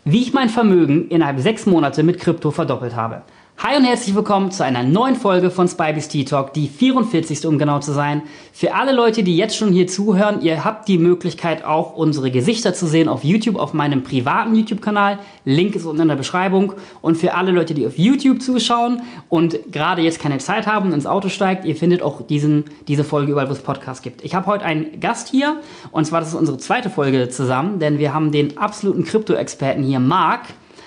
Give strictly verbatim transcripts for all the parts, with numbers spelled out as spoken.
wie ich mein Vermögen innerhalb sechs Monate mit Krypto verdoppelt habe. Hi und herzlich willkommen zu einer neuen Folge von Spybys Tea Talk, die vierundvierzigste um genau zu sein. Für alle Leute, die jetzt schon hier zuhören, ihr habt die Möglichkeit auch unsere Gesichter zu sehen auf YouTube, auf meinem privaten YouTube-Kanal. Link ist unten in der Beschreibung. Und für alle Leute, die auf YouTube zuschauen und gerade jetzt keine Zeit haben und ins Auto steigt, ihr findet auch diesen, diese Folge überall, wo es Podcasts gibt. Ich habe heute einen Gast hier und zwar das ist unsere zweite Folge zusammen, denn wir haben den absoluten Krypto-Experten hier, Marc.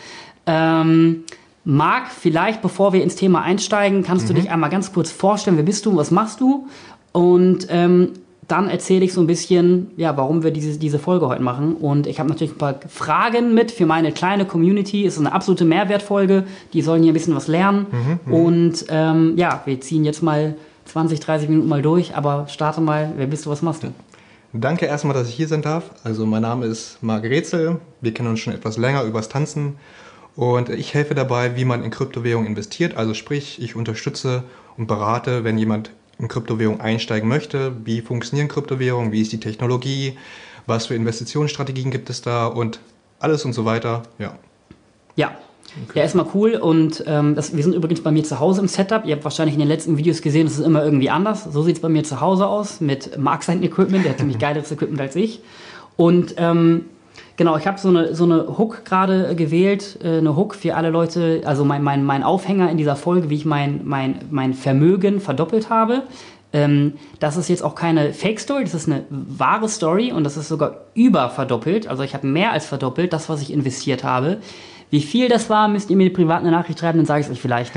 Ähm... Marc, vielleicht bevor wir ins Thema einsteigen, kannst mhm. du dich einmal ganz kurz vorstellen, wer bist du, was machst du? Und ähm, dann erzähle ich so ein bisschen, ja, warum wir diese, diese Folge heute machen. Und ich habe natürlich ein paar Fragen mit für meine kleine Community. Es ist eine absolute Mehrwertfolge. Die sollen hier ein bisschen was lernen. Mhm, und ähm, ja, wir ziehen jetzt mal zwanzig, dreißig Minuten mal durch. Aber starte mal, wer bist du, was machst du? Danke erstmal, dass ich hier sein darf. Also mein Name ist Marc Rätsel. Wir kennen uns schon etwas länger übers Tanzen. Und ich helfe dabei, wie man in Kryptowährungen investiert. Also sprich, ich unterstütze und berate, wenn jemand in Kryptowährungen einsteigen möchte. Wie funktionieren Kryptowährungen? Wie ist die Technologie? Was für Investitionsstrategien gibt es da? Und alles und so weiter. Ja. Ja. Okay. Ja, erstmal cool. Und ähm, das, wir sind übrigens bei mir zu Hause im Setup. Ihr habt wahrscheinlich in den letzten Videos gesehen, es ist immer irgendwie anders. So sieht es bei mir zu Hause aus mit Marc sein Equipment. Der hat ziemlich geileres Equipment als ich. Und ähm, Genau, ich habe so eine, so eine Hook gerade gewählt, eine Hook für alle Leute, also mein, mein, mein Aufhänger in dieser Folge, wie ich mein, mein, mein Vermögen verdoppelt habe. Ähm, das ist jetzt auch keine Fake-Story, das ist eine wahre Story und das ist sogar überverdoppelt. Also ich habe mehr als verdoppelt, das, was ich investiert habe. Wie viel das war, müsst ihr mir privat eine Nachricht schreiben, dann sage ich es euch vielleicht.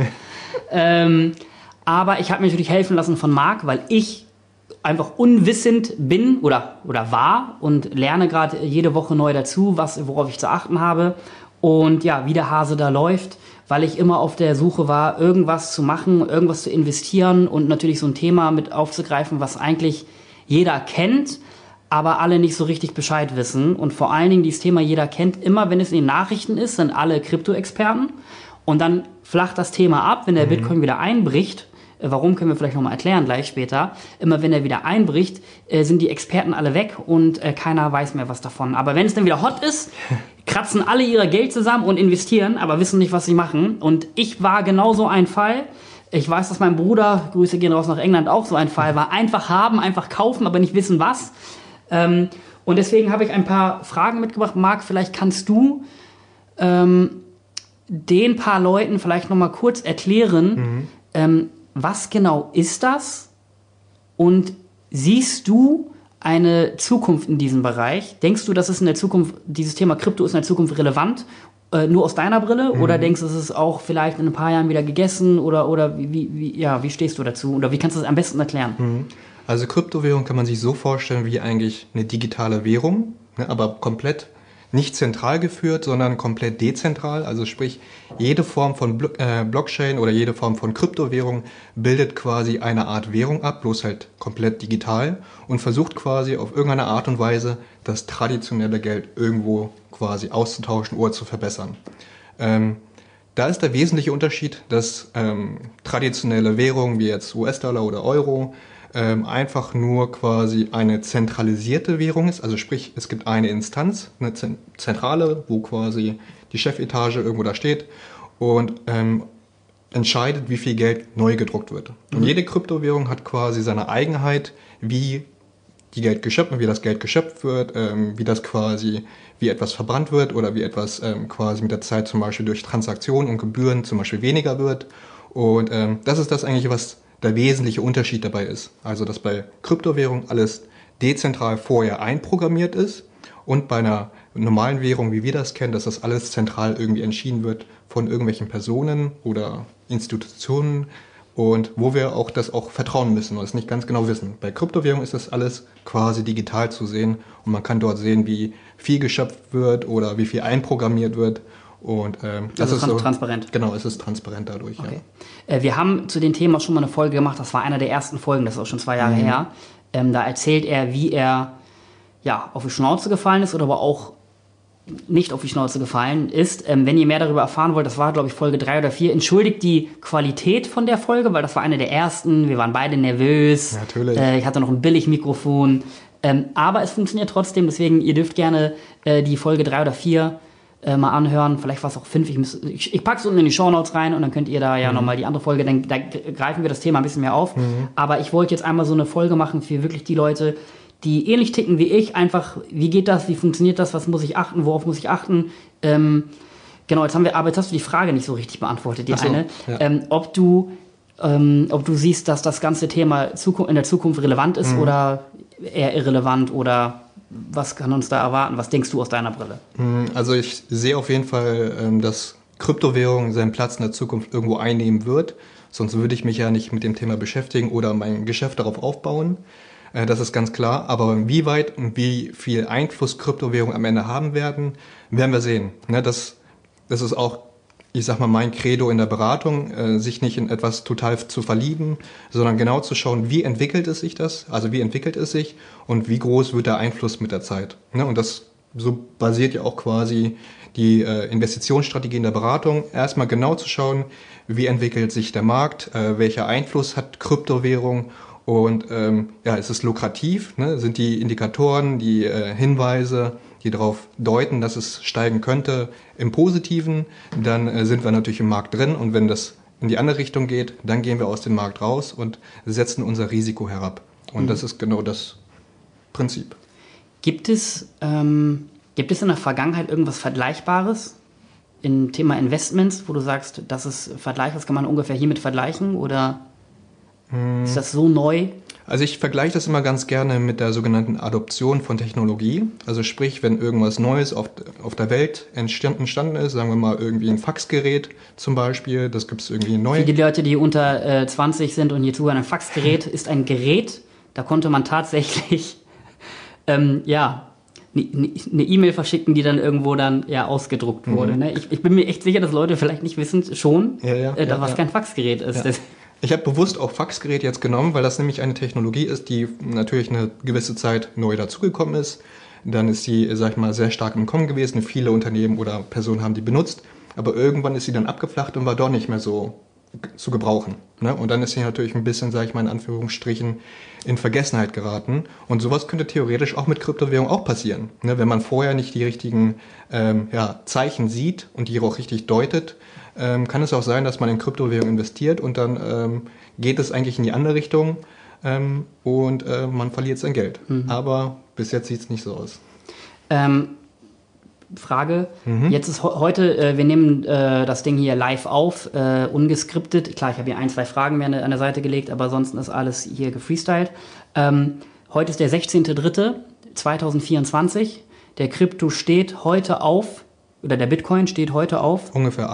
ähm, aber ich habe mir natürlich helfen lassen von Marc, weil ich einfach unwissend bin oder, oder war und lerne gerade jede Woche neu dazu, was, worauf ich zu achten habe. Und ja, wie der Hase da läuft, weil ich immer auf der Suche war, irgendwas zu machen, irgendwas zu investieren und natürlich so ein Thema mit aufzugreifen, was eigentlich jeder kennt, aber alle nicht so richtig Bescheid wissen. Und vor allen Dingen dieses Thema jeder kennt, immer wenn es in den Nachrichten ist, sind alle Krypto-Experten. Und dann flacht das Thema ab, wenn der mhm. Bitcoin wieder einbricht. Warum, können wir vielleicht nochmal erklären, gleich später. Immer wenn er wieder einbricht, äh, sind die Experten alle weg und äh, keiner weiß mehr was davon. Aber wenn es dann wieder hot ist, kratzen alle ihr Geld zusammen und investieren, aber wissen nicht, was sie machen. Und ich war genauso ein Fall. Ich weiß, dass mein Bruder, Grüße gehen raus nach England, auch so ein Fall war. Einfach haben, einfach kaufen, aber nicht wissen, was. Ähm, und deswegen habe ich ein paar Fragen mitgebracht. Marc, vielleicht kannst du ähm, den paar Leuten vielleicht nochmal kurz erklären, mhm. ähm, was genau ist das? Und siehst du eine Zukunft in diesem Bereich? Denkst du, dass es in der Zukunft, dieses Thema Krypto ist in der Zukunft relevant? Äh, nur aus deiner Brille? Mhm. Oder denkst du, es ist auch vielleicht in ein paar Jahren wieder gegessen? Oder, oder wie, wie, ja, wie stehst du dazu? Oder wie kannst du das am besten erklären? Mhm. Also Kryptowährung kann man sich so vorstellen wie eigentlich eine digitale Währung, ne, aber komplett nicht zentral geführt, sondern komplett dezentral. Also sprich, jede Form von Blo- äh, Blockchain oder jede Form von Kryptowährung bildet quasi eine Art Währung ab, bloß halt komplett digital und versucht quasi auf irgendeine Art und Weise das traditionelle Geld irgendwo quasi auszutauschen oder zu verbessern. Ähm, da ist der wesentliche Unterschied, dass ähm, traditionelle Währungen wie jetzt U S-Dollar oder Euro Ähm, einfach nur quasi eine zentralisierte Währung ist, also sprich, es gibt eine Instanz, eine Zentrale, wo quasi die Chefetage irgendwo da steht und ähm, entscheidet, wie viel Geld neu gedruckt wird. Mhm. Und jede Kryptowährung hat quasi seine Eigenheit, wie die Geld geschöpft, wie das Geld geschöpft wird, ähm, wie das quasi, wie etwas verbrannt wird oder wie etwas ähm, quasi mit der Zeit zum Beispiel durch Transaktionen und Gebühren zum Beispiel weniger wird. Und ähm, das ist das eigentlich, was der wesentliche Unterschied dabei ist. Also, dass bei Kryptowährung alles dezentral vorher einprogrammiert ist und bei einer normalen Währung, wie wir das kennen, dass das alles zentral irgendwie entschieden wird von irgendwelchen Personen oder Institutionen und wo wir auch das auch vertrauen müssen und es nicht ganz genau wissen. Bei Kryptowährung ist das alles quasi digital zu sehen und man kann dort sehen, wie viel geschöpft wird oder wie viel einprogrammiert wird. Und ähm, das also ist so, transparent. Genau, es ist transparent dadurch. Okay. Ja. Äh, wir haben zu dem Thema schon mal eine Folge gemacht, das war einer der ersten Folgen, das ist auch schon zwei Jahre mhm. her. Ähm, da erzählt er, wie er ja, auf die Schnauze gefallen ist oder aber auch nicht auf die Schnauze gefallen ist. Ähm, wenn ihr mehr darüber erfahren wollt, das war, glaube ich, Folge drei oder vier. Entschuldigt die Qualität von der Folge, weil das war eine der ersten. Wir waren beide nervös. Natürlich. Äh, ich hatte noch ein Billigmikrofon. Ähm, aber es funktioniert trotzdem, deswegen, ihr dürft gerne äh, die Folge drei oder vier äh, mal anhören. Vielleicht war es auch fünf. Ich, muss, ich, ich packe es unten in die Shownotes rein und dann könnt ihr da ja mhm. nochmal die andere Folge, dann da greifen wir das Thema ein bisschen mehr auf. Mhm. Aber ich wollte jetzt einmal so eine Folge machen für wirklich die Leute, die ähnlich ticken wie ich. Einfach, wie geht das, wie funktioniert das, was muss ich achten, worauf muss ich achten? Ähm, genau, jetzt haben wir, aber jetzt hast du die Frage nicht so richtig beantwortet, die so, eine. Ja. Ähm, ob du Ähm, ob du siehst, dass das ganze Thema in der Zukunft relevant ist mhm. oder eher irrelevant oder was kann uns da erwarten? Was denkst du aus deiner Brille? Also ich sehe auf jeden Fall, dass Kryptowährung seinen Platz in der Zukunft irgendwo einnehmen wird. Sonst würde ich mich ja nicht mit dem Thema beschäftigen oder mein Geschäft darauf aufbauen. Das ist ganz klar. Aber wie weit und wie viel Einfluss Kryptowährungen am Ende haben werden, werden wir sehen. Das, das ist auch, ich sag mal, mein Credo in der Beratung, äh, sich nicht in etwas total zu verlieben, sondern genau zu schauen, wie entwickelt es sich das, also wie entwickelt es sich und wie groß wird der Einfluss mit der Zeit. Ne? Und das so basiert ja auch quasi die äh, Investitionsstrategie in der Beratung, erstmal genau zu schauen, wie entwickelt sich der Markt, äh, welcher Einfluss hat Kryptowährung und ähm, ja, ist es lukrativ, ne? Sind die Indikatoren, die äh, Hinweise, die darauf deuten, dass es steigen könnte, im Positiven, dann äh, sind wir natürlich im Markt drin und wenn das in die andere Richtung geht, dann gehen wir aus dem Markt raus und setzen unser Risiko herab. Und mhm. das ist genau das Prinzip. Gibt es, ähm, gibt es in der Vergangenheit irgendwas Vergleichbares im Thema Investments, wo du sagst, das ist vergleichbar, das kann man ungefähr hiermit vergleichen oder hm. ist das so neu? Also ich vergleiche das immer ganz gerne mit der sogenannten Adoption von Technologie. Also sprich, wenn irgendwas Neues auf, auf der Welt entstanden ist, sagen wir mal irgendwie ein Faxgerät zum Beispiel, das gibt es irgendwie neu. Für die Leute, die unter äh, zwanzig sind und hier zuhören, ein Faxgerät ist ein Gerät, da konnte man tatsächlich ähm, ja, eine E-Mail verschicken, die dann irgendwo dann ja ausgedruckt wurde. Mhm. Ne? Ich, ich bin mir echt sicher, dass Leute vielleicht nicht wissen schon, ja, ja, äh, dass ja, was ja. kein Faxgerät ist. Ja. Ich habe bewusst auch Faxgerät jetzt genommen, weil das nämlich eine Technologie ist, die natürlich eine gewisse Zeit neu dazugekommen ist. Dann ist sie, sag ich mal, sehr stark im Kommen gewesen. Viele Unternehmen oder Personen haben die benutzt. Aber irgendwann ist sie dann abgeflacht und war doch nicht mehr so zu gebrauchen. Ne? Und dann ist sie natürlich ein bisschen, sage ich mal in Anführungsstrichen, in Vergessenheit geraten. Und sowas könnte theoretisch auch mit Kryptowährung auch passieren. Ne? Wenn man vorher nicht die richtigen ähm, ja, Zeichen sieht und die auch richtig deutet, ähm, kann es auch sein, dass man in Kryptowährung investiert und dann ähm, geht es eigentlich in die andere Richtung ähm, und äh, man verliert sein Geld. Mhm. Aber bis jetzt sieht es nicht so aus. Ähm Frage. Mhm. Jetzt ist he- heute, äh, wir nehmen äh, das Ding hier live auf, äh, ungeskriptet. Klar, ich habe hier ein, zwei Fragen mehr an der, an der Seite gelegt, aber ansonsten ist alles hier gefreestylt. Ähm, heute ist der sechzehnter dritter zweitausendvierundzwanzig. Der Krypto steht heute auf, oder der Bitcoin steht heute auf? Ungefähr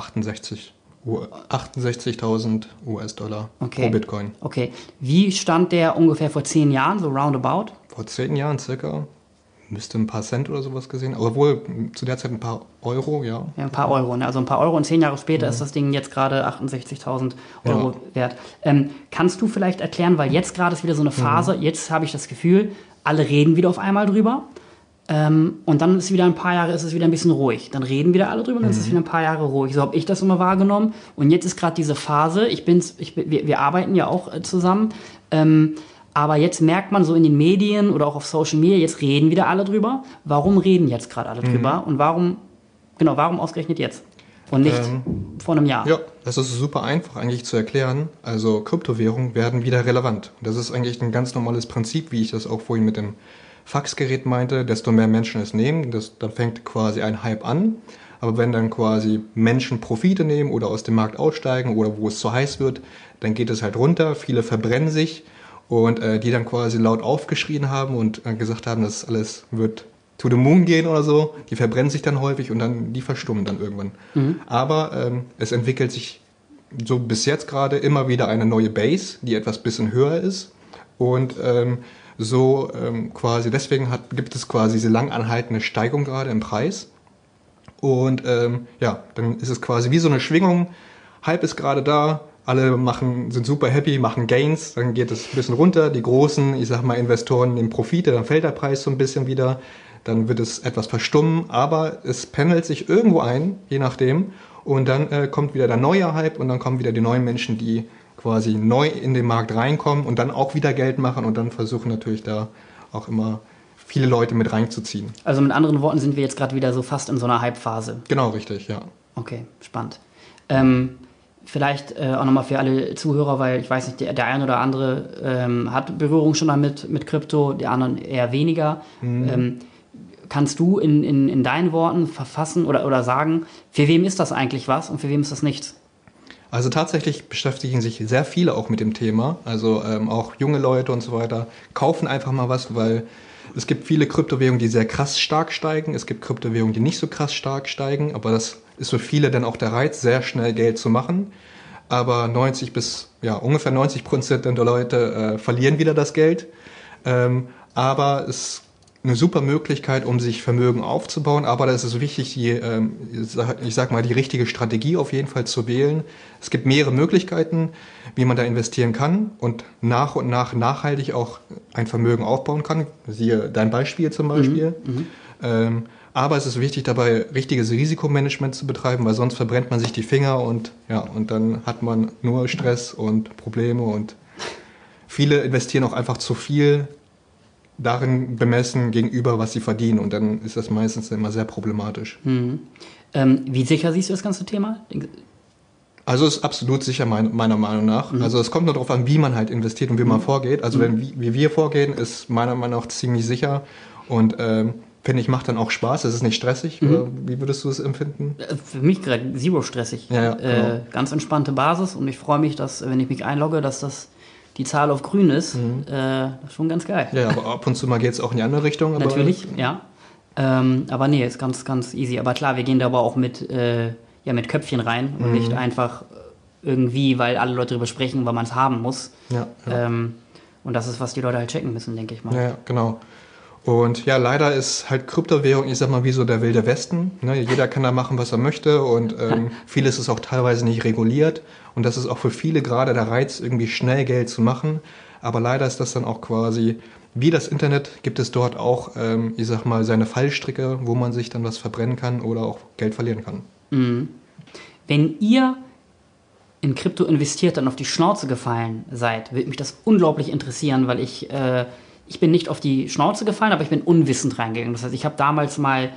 achtundsechzigtausend U S-Dollar okay. pro Bitcoin. Okay. Wie stand der ungefähr vor zehn Jahren, so roundabout? Vor zehn Jahren circa. Müsste ein paar Cent oder sowas gesehen, aber wohl zu der Zeit ein paar Euro, ja. Ja, ein paar Euro, ne? Also ein paar Euro und zehn Jahre später ja. ist das Ding jetzt gerade achtundsechzigtausend Euro ja. wert. Ähm, kannst du vielleicht erklären, weil jetzt gerade ist wieder so eine Phase, mhm. jetzt habe ich das Gefühl, alle reden wieder auf einmal drüber ähm, und dann ist wieder ein paar Jahre, ist es wieder ein bisschen ruhig. Dann reden wieder alle drüber und dann mhm. ist es wieder ein paar Jahre ruhig. So habe ich das immer wahrgenommen und jetzt ist gerade diese Phase, ich bin's, ich, wir, wir arbeiten ja auch äh, zusammen, ähm, aber jetzt merkt man so in den Medien oder auch auf Social Media, jetzt reden wieder alle drüber. Warum reden jetzt gerade alle drüber? Mhm. Und warum, genau, warum ausgerechnet jetzt? Und nicht ähm, vor einem Jahr? Ja, das ist super einfach eigentlich zu erklären. Also Kryptowährungen werden wieder relevant. Das ist eigentlich ein ganz normales Prinzip, wie ich das auch vorhin mit dem Faxgerät meinte. Desto mehr Menschen es nehmen, das, dann fängt quasi ein Hype an. Aber wenn dann quasi Menschen Profite nehmen oder aus dem Markt aussteigen oder wo es zu heiß wird, dann geht es halt runter. Viele verbrennen sich. Und äh, die dann quasi laut aufgeschrien haben und äh, gesagt haben, das alles wird to the moon gehen oder so. Die verbrennen sich dann häufig und dann die verstummen dann irgendwann. Mhm. Aber ähm, es entwickelt sich so bis jetzt gerade immer wieder eine neue Base, die etwas bisschen höher ist. Und ähm, so ähm, quasi, deswegen hat, gibt es quasi diese lang anhaltende Steigung gerade im Preis. Und ähm, ja, dann ist es quasi wie so eine Schwingung. Hype ist gerade da. Alle machen, sind super happy, machen Gains, dann geht es ein bisschen runter. Die großen, ich sag mal, Investoren nehmen Profite, dann fällt der Preis so ein bisschen wieder. Dann wird es etwas verstummen, aber es pendelt sich irgendwo ein, je nachdem. Und dann äh, kommt wieder der neue Hype und dann kommen wieder die neuen Menschen, die quasi neu in den Markt reinkommen und dann auch wieder Geld machen und dann versuchen natürlich da auch immer viele Leute mit reinzuziehen. Also mit anderen Worten sind wir jetzt gerade wieder so fast in so einer Hype-Phase. Genau, richtig, ja. Okay, spannend. Ähm, vielleicht äh, auch nochmal für alle Zuhörer, weil ich weiß nicht, der, der ein oder andere ähm, hat Berührung schon damit mit Krypto, die anderen eher weniger. Mhm. Ähm, kannst du in, in, in deinen Worten verfassen oder, oder sagen, für wem ist das eigentlich was und für wem ist das nichts? Also tatsächlich beschäftigen sich sehr viele auch mit dem Thema, also ähm, auch junge Leute und so weiter, kaufen einfach mal was, weil es gibt viele Kryptowährungen, die sehr krass stark steigen, es gibt Kryptowährungen, die nicht so krass stark steigen, aber das ist für viele dann auch der Reiz, sehr schnell Geld zu machen, aber neunzig bis, ja, ungefähr neunzig Prozent der Leute äh, verlieren wieder das Geld, ähm, aber es eine super Möglichkeit, um sich Vermögen aufzubauen, aber da ist es wichtig, die, ähm, ich sag mal, die richtige Strategie auf jeden Fall zu wählen. Es gibt mehrere Möglichkeiten, wie man da investieren kann und nach und nach nachhaltig auch ein Vermögen aufbauen kann. Siehe dein Beispiel zum Beispiel. Mhm, ähm, aber es ist wichtig, dabei richtiges Risikomanagement zu betreiben, weil sonst verbrennt man sich die Finger und ja, und dann hat man nur Stress und Probleme und viele investieren auch einfach zu viel darin bemessen gegenüber, was sie verdienen. Und dann ist das meistens immer sehr problematisch. Mhm. Ähm, wie sicher siehst du das ganze Thema? Also es ist absolut sicher, mein, meiner Meinung nach. Mhm. Also es kommt nur darauf an, wie man halt investiert und wie mhm. man vorgeht. Also mhm. wenn wie, wie wir vorgehen, ist meiner Meinung nach ziemlich sicher. Und ähm, finde ich, macht dann auch Spaß. Es ist nicht stressig. Mhm. Oder wie würdest du es empfinden? Für mich gerade zero stressig. Ja, ja, genau. äh, ganz entspannte Basis. Und ich freue mich, dass, wenn ich mich einlogge, dass das die Zahl auf grün ist, mhm. äh, das ist schon ganz geil. Ja, aber ab und zu mal geht es auch in die andere Richtung. Aber natürlich, ja. Ähm, aber nee, ist ganz, ganz easy. Aber klar, wir gehen da aber auch mit, äh, ja, mit Köpfchen rein und mhm. nicht einfach irgendwie, weil alle Leute darüber sprechen, weil man es haben muss. Ja, ja. Ähm, und das ist, was die Leute halt checken müssen, denke ich mal. Ja, genau. Und ja, leider ist halt Kryptowährung, ich sag mal, wie so der wilde Westen. Ne? Jeder kann da machen, was er möchte und ähm, vieles ist auch teilweise nicht reguliert. Und das ist auch für viele gerade der Reiz, irgendwie schnell Geld zu machen. Aber leider ist das dann auch quasi, wie das Internet, gibt es dort auch, ähm, ich sag mal, seine Fallstricke, wo man sich dann was verbrennen kann oder auch Geld verlieren kann. Mhm. Wenn ihr in Krypto investiert und auf die Schnauze gefallen seid, würde mich das unglaublich interessieren, weil ich, äh, ich bin nicht auf die Schnauze gefallen, aber ich bin unwissend reingegangen. Das heißt, ich habe damals mal,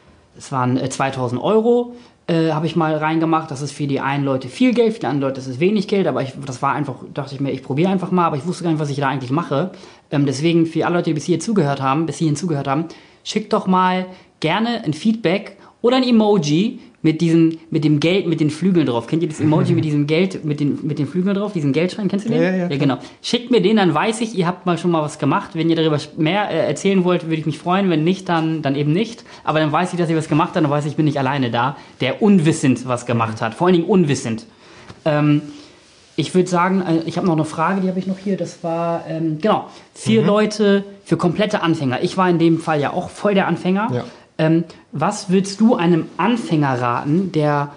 es waren äh, zweitausend Euro, äh, habe ich mal reingemacht. Das ist für die einen Leute viel Geld, für die anderen Leute ist es wenig Geld, aber ich, das war einfach, dachte ich mir, ich probiere einfach mal, aber ich wusste gar nicht, was ich da eigentlich mache. Ähm, deswegen, für alle Leute, die bis hier zugehört haben, bis hierhin zugehört haben, schickt doch mal gerne ein Feedback oder ein Emoji mit diesem, mit dem Geld, mit den Flügeln drauf. Kennt ihr das Emoji mit diesem Geld, mit den, mit den Flügeln drauf, diesen Geldschein, kennst du den? Ja, ja, ja, genau. Schickt mir den, dann weiß ich, ihr habt mal schon mal was gemacht. Wenn ihr darüber mehr äh, erzählen wollt, würde ich mich freuen. Wenn nicht, dann, dann eben nicht. Aber dann weiß ich, dass ihr was gemacht habt, dann weiß ich, ich bin nicht alleine da, der unwissend was gemacht hat. Vor allen Dingen unwissend. Ähm, ich würde sagen, ich habe noch eine Frage, die habe ich noch hier. Das war, ähm, genau, vier mhm. Leute für komplette Anfänger. Ich war in dem Fall ja auch voll der Anfänger. Ja. Ähm, was würdest du einem Anfänger raten, der,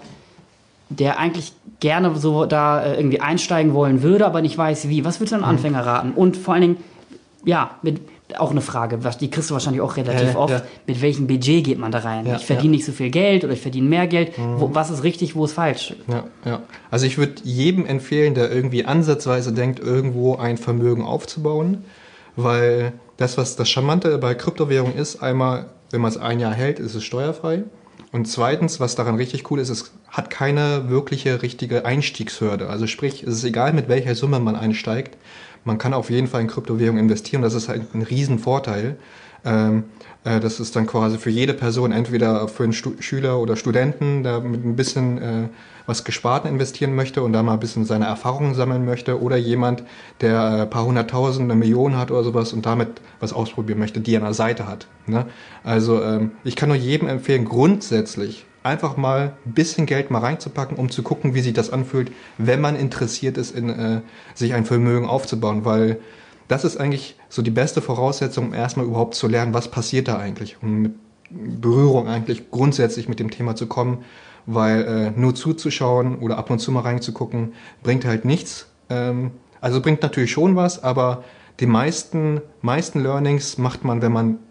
der eigentlich gerne so da äh, irgendwie einsteigen wollen würde, aber nicht weiß wie? Was würdest du einem mhm. Anfänger raten? Und vor allen Dingen, ja, mit, auch eine Frage, die kriegst du wahrscheinlich auch relativ ja, oft, ja. mit welchem Budget geht man da rein? Ja, ich verdiene ja. nicht so viel Geld oder ich verdiene mehr Geld. Mhm. Wo, was ist richtig, wo ist falsch? Ja, ja. Also ich würde jedem empfehlen, der irgendwie ansatzweise denkt, irgendwo ein Vermögen aufzubauen, weil das, was das Charmante bei Kryptowährung ist, einmal, wenn man es ein Jahr hält, ist es steuerfrei. Und zweitens, was daran richtig cool ist, es hat keine wirkliche richtige Einstiegshürde. Also sprich, es ist egal, mit welcher Summe man einsteigt. Man kann auf jeden Fall in Kryptowährung investieren. Das ist halt ein Riesenvorteil. Ähm, äh, das ist dann quasi für jede Person, entweder für einen Stu- Schüler oder Studenten, der mit ein bisschen äh, was Gesparten investieren möchte und da mal ein bisschen seine Erfahrungen sammeln möchte, oder jemand, der ein äh, paar hunderttausend, eine Million hat oder sowas und damit was ausprobieren möchte, die er an der Seite hat. Ne? Also ähm, ich kann nur jedem empfehlen, grundsätzlich einfach mal ein bisschen Geld mal reinzupacken, um zu gucken, wie sich das anfühlt, wenn man interessiert ist, in, äh, sich ein Vermögen aufzubauen, weil das ist eigentlich so die beste Voraussetzung, um erstmal überhaupt zu lernen, was passiert da eigentlich, um mit Berührung eigentlich grundsätzlich mit dem Thema zu kommen, weil äh, nur zuzuschauen oder ab und zu mal reinzugucken, bringt halt nichts. Ähm, also bringt natürlich schon was, aber die meisten, meisten Learnings macht man, wenn man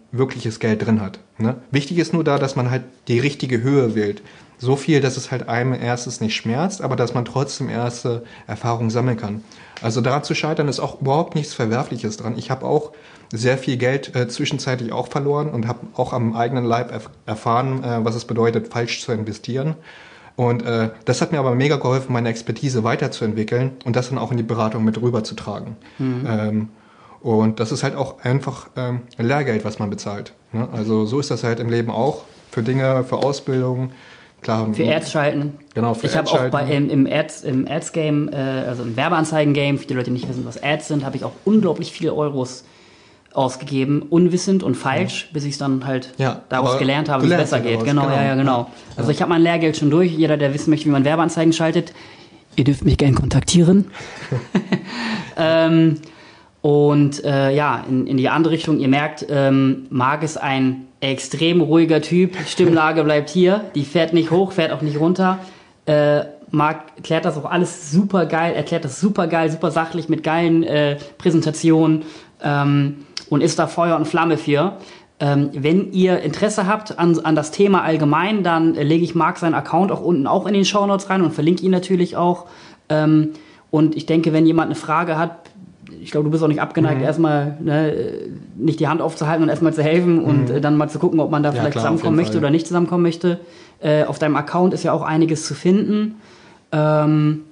wirkliches Geld drin hat. Ne? Wichtig ist nur da, dass man halt die richtige Höhe wählt. So viel, dass es halt einem erstes nicht schmerzt, aber dass man trotzdem erste Erfahrungen sammeln kann. Also daran zu scheitern ist auch überhaupt nichts Verwerfliches dran. Ich habe auch sehr viel Geld äh, zwischenzeitlich auch verloren und habe auch am eigenen Leib erf- erfahren, äh, was es bedeutet, falsch zu investieren. Und äh, das hat mir aber mega geholfen, meine Expertise weiterzuentwickeln und das dann auch in die Beratung mit rüberzutragen. Mhm. Ähm, und das ist halt auch einfach ähm, Lehrgeld, was man bezahlt. Ne? Also so ist das halt im Leben auch. Für Dinge, für Ausbildung. Klar, für Ads schalten. Genau, für ich habe auch bei, im, im Ads, im Ads-Game, äh, also im Werbeanzeigen-Game, für die Leute, die nicht wissen, was Ads sind, habe ich auch unglaublich viele Euros ausgegeben, unwissend und falsch, ja. bis ich es dann halt ja, daraus gelernt habe, wie es besser geht. Genau, genau, ja, ja, genau. Ja. Also ich habe mein Lehrgeld schon durch. Jeder, der wissen möchte, wie man Werbeanzeigen schaltet, ihr dürft mich gerne kontaktieren. ähm, und äh, ja, in, in die andere Richtung, ihr merkt, ähm, Marc ist ein extrem ruhiger Typ, Stimmlage bleibt hier, die fährt nicht hoch, fährt auch nicht runter. Äh, Marc erklärt das auch alles super geil, erklärt das super geil, super sachlich mit geilen äh, Präsentationen ähm, und ist da Feuer und Flamme für. Ähm, wenn ihr Interesse habt an, an das Thema allgemein, dann äh, lege ich Marc seinen Account auch unten auch in den Shownotes rein und verlinke ihn natürlich auch. Ähm, und ich denke, wenn jemand eine Frage hat, ich glaube, du bist auch nicht abgeneigt, mhm. erstmal ne, nicht die Hand aufzuhalten und erstmal zu helfen mhm. und äh, dann mal zu gucken, ob man da ja, vielleicht klar, zusammenkommen möchte Fall. Oder nicht zusammenkommen möchte. Äh, auf deinem Account ist ja auch einiges zu finden. Ähm,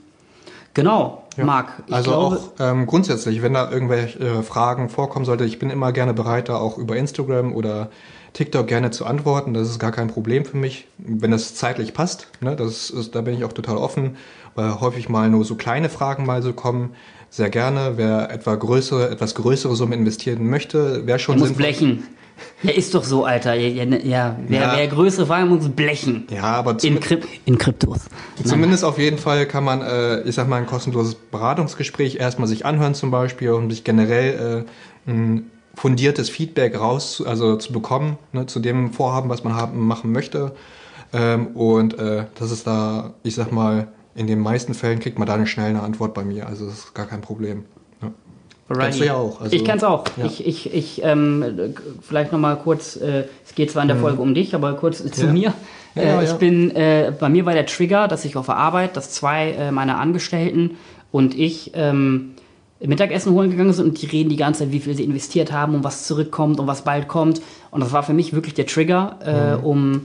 genau, ja. Marc. Ich also glaube, auch ähm, grundsätzlich, wenn da irgendwelche äh, Fragen vorkommen sollte, ich bin immer gerne bereit, da auch über Instagram oder TikTok gerne zu antworten. Das ist gar kein Problem für mich, wenn das zeitlich passt. Ne, das ist, da bin ich auch total offen, weil häufig mal nur so kleine Fragen mal so kommen. Sehr gerne. Wer etwa größere, etwas größere Summen investieren möchte, wäre schon sinnvoll. Der muss blechen. Ja, ist doch so, Alter. Ja, ja, wer, ja. wer größere Fragen muss blechen. Ja, aber in, Kryp- in Kryptos. Zumindest auf jeden Fall kann man, äh, ich sag mal, ein kostenloses Beratungsgespräch erstmal sich anhören zum Beispiel, um sich generell äh, ein fundiertes Feedback raus, also zu bekommen, ne, zu dem Vorhaben, was man haben, machen möchte. Ähm, und äh, das ist da, ich sag mal, in den meisten Fällen kriegt man da eine schnelle Antwort bei mir, also das ist gar kein Problem. Ja. Kennst du ja auch. Also, ich kenn's auch. Ja. Ich, ich, ich, ähm, vielleicht nochmal kurz, äh, es geht zwar in der mhm. Folge um dich, aber kurz äh, zu ja. mir. Ja, äh, ich ja. bin, äh, bei mir war der Trigger, dass ich auf der Arbeit, dass zwei äh, meiner Angestellten und ich ähm, Mittagessen holen gegangen sind und die reden die ganze Zeit, wie viel sie investiert haben und was zurückkommt und was bald kommt. Und das war für mich wirklich der Trigger, äh, mhm. um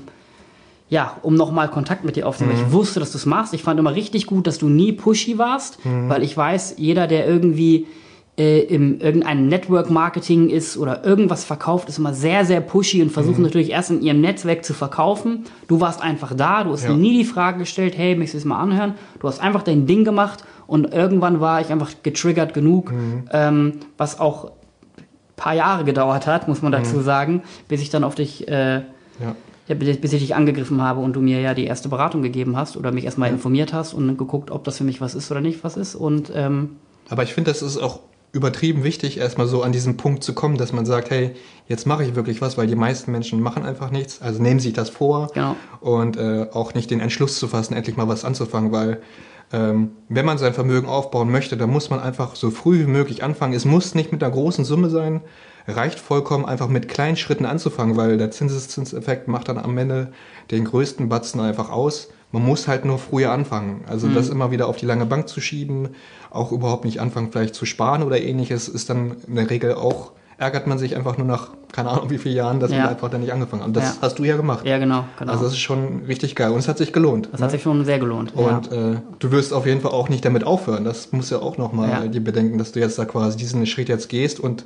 ja, um nochmal Kontakt mit dir aufzunehmen. Mhm. Ich wusste, dass du es machst. Ich fand immer richtig gut, dass du nie pushy warst, mhm. weil ich weiß, jeder, der irgendwie äh, im irgendeinem Network-Marketing ist oder irgendwas verkauft, ist immer sehr, sehr pushy und versucht mhm. natürlich erst in ihrem Netzwerk zu verkaufen. Du warst einfach da, du hast ja. nie die Frage gestellt, hey, möchtest du es mal anhören? Du hast einfach dein Ding gemacht und irgendwann war ich einfach getriggert genug, mhm. ähm, was auch ein paar Jahre gedauert hat, muss man dazu mhm. sagen, bis ich dann auf dich... Äh, ja. Ja, bis ich dich angegriffen habe und du mir ja die erste Beratung gegeben hast oder mich erstmal ja. informiert hast und geguckt, ob das für mich was ist oder nicht was ist. Und, ähm aber ich finde, das ist auch übertrieben wichtig, erstmal so an diesen Punkt zu kommen, dass man sagt, hey, jetzt mache ich wirklich was, weil die meisten Menschen machen einfach nichts. Also nehmen sich das vor genau. und äh, auch nicht den Entschluss zu fassen, endlich mal was anzufangen, weil ähm, wenn man sein Vermögen aufbauen möchte, dann muss man einfach so früh wie möglich anfangen. Es muss nicht mit einer großen Summe sein. Reicht vollkommen, einfach mit kleinen Schritten anzufangen, weil der Zinseszinseffekt macht dann am Ende den größten Batzen einfach aus. Man muss halt nur früher anfangen. Also mhm. das immer wieder auf die lange Bank zu schieben, auch überhaupt nicht anfangen vielleicht zu sparen oder ähnliches, ist dann in der Regel auch, ärgert man sich einfach nur nach, keine Ahnung wie viele Jahren, dass ja. man einfach dann nicht angefangen hat. Und das ja. hast du ja gemacht. Ja, genau, genau. Also das ist schon richtig geil und es hat sich gelohnt. Das ne? hat sich schon sehr gelohnt. Und ja. äh, du wirst auf jeden Fall auch nicht damit aufhören. Das muss ja auch nochmal ja. dir bedenken, dass du jetzt da quasi diesen Schritt jetzt gehst und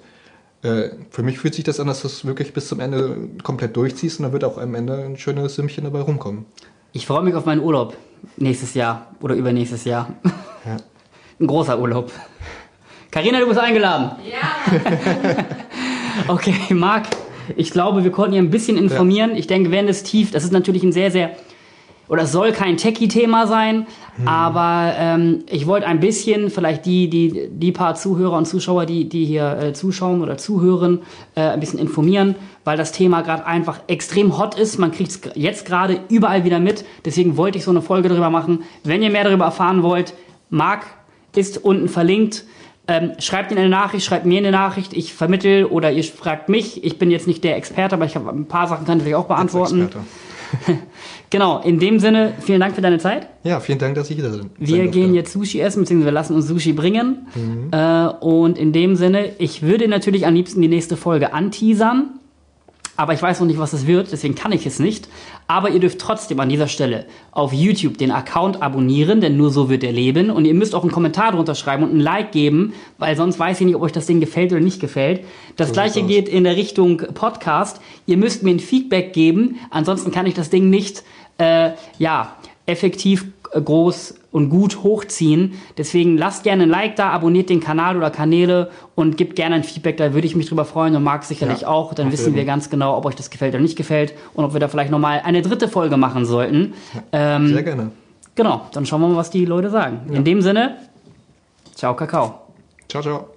für mich fühlt sich das an, dass du es wirklich bis zum Ende komplett durchziehst und dann wird auch am Ende ein schönes Sümmchen dabei rumkommen. Ich freue mich auf meinen Urlaub nächstes Jahr oder übernächstes Jahr. Ja. Ein großer Urlaub. Carina, du bist eingeladen. Ja. Okay, Marc, ich glaube, wir konnten hier ein bisschen informieren. Ja. Ich denke, wenn es tief, das ist natürlich ein sehr, sehr, oder es soll kein Techie-Thema sein, hm. aber ähm, ich wollte ein bisschen, vielleicht die, die, die paar Zuhörer und Zuschauer, die, die hier äh, zuschauen oder zuhören, äh, ein bisschen informieren, weil das Thema gerade einfach extrem hot ist. Man kriegt es jetzt gerade überall wieder mit. Deswegen wollte ich so eine Folge darüber machen. Wenn ihr mehr darüber erfahren wollt, Marc ist unten verlinkt. Ähm, schreibt ihnen eine Nachricht, schreibt mir eine Nachricht, ich vermittel oder ihr fragt mich. Ich bin jetzt nicht der Experte, aber ich habe ein paar Sachen kann ich auch beantworten. Genau, in dem Sinne, vielen Dank für deine Zeit. Ja, vielen Dank, dass ich hier bin. Wir gehen jetzt Sushi essen, beziehungsweise wir lassen uns Sushi bringen. Mhm. Äh, und in dem Sinne, ich würde natürlich am liebsten die nächste Folge anteasern. Aber ich weiß noch nicht, was es wird, deswegen kann ich es nicht. Aber ihr dürft trotzdem an dieser Stelle auf YouTube den Account abonnieren, denn nur so wird er leben. Und ihr müsst auch einen Kommentar drunter schreiben und ein Like geben, weil sonst weiß ich nicht, ob euch das Ding gefällt oder nicht gefällt. Das so gleiche geht in der Richtung Podcast. Ihr müsst mir ein Feedback geben, ansonsten kann ich das Ding nicht äh, ja, effektiv groß und gut hochziehen. Deswegen lasst gerne ein Like da, abonniert den Kanal oder Kanäle und gebt gerne ein Feedback, da würde ich mich drüber freuen und Marc sicherlich ja, auch. Dann wissen wir ganz genau, ob euch das gefällt oder nicht gefällt und ob wir da vielleicht nochmal eine dritte Folge machen sollten. Ähm, Sehr gerne. Genau, dann schauen wir mal, was die Leute sagen. Ja. In dem Sinne, ciao Kakao. Ciao, ciao.